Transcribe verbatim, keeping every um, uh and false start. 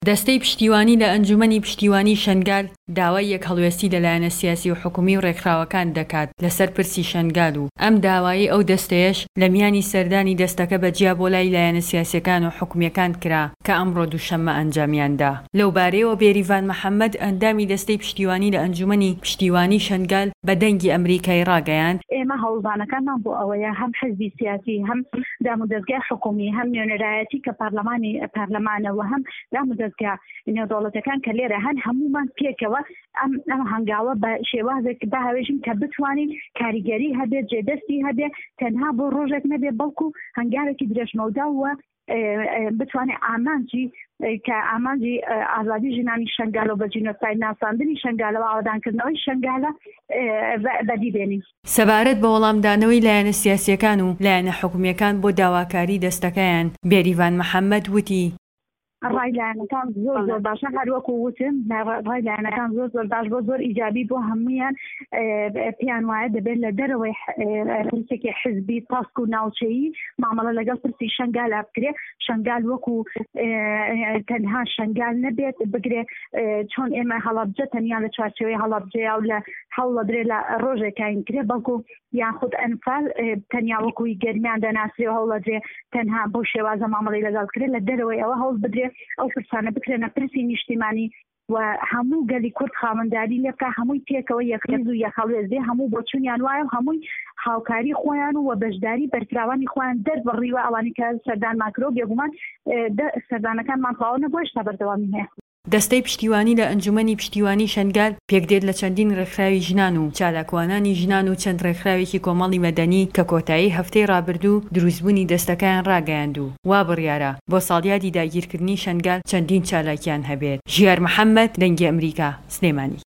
دەستەی پشتیوانی لە ئەنجومەنی پشتیوانی شەنگال داوای یەکهەڵوێستی لەلایەنە سیاسی و حکومی و ڕێکخراوەکان دەکات لەسەر پرسی شەنگال و ئەم داوایی ئەو دەستەیەش لە میانی سەردانی دەستەکە بەجیا بۆ لای لایەنە سیاسیەکان و حکومیەکان کرا کە ئەمڕۆ دووشەممە ئەنجامیاندا. لەو بارەیەوە بێریڤان محەممەد ئەندامی دەستەی پشتیوانی لە ئەنجومەنی پشتیوانی شەنگال بە دەنگی ئەمریکای ڕاگەیاند. ئێمە هەوڵدانەکانمان بۆ ئەوەیە هەم حزبی سیاسی هەم دامودەستگای حکومی هەم نوێنەرایەتی کە پارلەمانی پارلەمانەوە هەم دامودەستگا نێودەوڵەتەکان کە لێرە هەن هەمومان پێکەوە ئەم ئەم هەنگاوە بە شێوازێک بەهاوێژین کە بتوانین کاریگەری هەبێت جێدەستی هەبێت تەنها بۆ ڕۆژێک نەبێ بەڵکو هەنگاوێکی درێژمەودا وە بتوانێت ئامانجی کە ئامانجی ئازادی ژنانی شەنگال و بە جینۆساید ناساندنی شەنگالەوە ئاوادانکردنەوەی شەنگالە بەدیبێنین. سەبارەت بە وەڵامدانەوەی لایەنە سیاسیەکان و لایەنە حکومیەکان بۆ داواکاری دەستەکەیان بێریڤان محەممەد وتی ڕای لایەنەکان زۆر زۆر باشە، هەروەکو وتم ڕای لایەنەکان زۆر زۆر باش بۆ زۆر ئیجابی بۆ هەمویان پێیان وایە دەبێت لە دەرەوەی پرسێکی حزبی تاسک و ناوچەیی مامەڵە لەگەڵ پرسی شەنگال بکرێ، شەنگال وەکو تەنها شەنگال نەبێت بگرێ چۆن ئێمە هەڵەبجە تەنیا لە چوارچێوەی هەڵەبجەیە و لە هەوڵە درێ لە ڕۆژێکین کرێ بەڵکو یاخود ئەنفال تەنیا وەکوی گەرمیان دەناسرێ و هەوڵە درێ تەنها بۆ شێوازە مامەڵی لەگەڵ کرێ لە دەرەوەی ئەوە هەوڵ بدرێ ئەو پرسانە بکرێنە پرسی نیشتیمانی و هەموو گەلی کورد خاوەنداری لێ بکە، هەمووی پێکەوە یەکرێز و یەخەڵێزێ هەموو بۆ چوونیان وایە و هەمووی هاوکاری خۆیان و بەشداری بەرکراوانی خۆیان دەربڕیوە ئەوانی کە سەردان ماکرۆ بێگومان سەردانەکانمان تەواو نەبووە هێشتا بەردەوامی هەیە. دەستەی پشتیوانی لە ئەنجومەنی پشتیوانی شەنگال پێکدێت لە چەندین ڕێکخراوی ژنان و چالاکوانانی ژنان و چەند ڕێکخراوێکی کۆمەڵی مەدەنی کە کۆتایی هەفتەی ڕابردوو دروستبوونی دەستەکەیان ڕاگەیاند و وا بڕیارە بۆ ساڵیادی داگیرکردنی شەنگال چەندین چالاکیان هەبێت. ژیار محەممەد، دەنگی ئەمریکا، سلێمانی.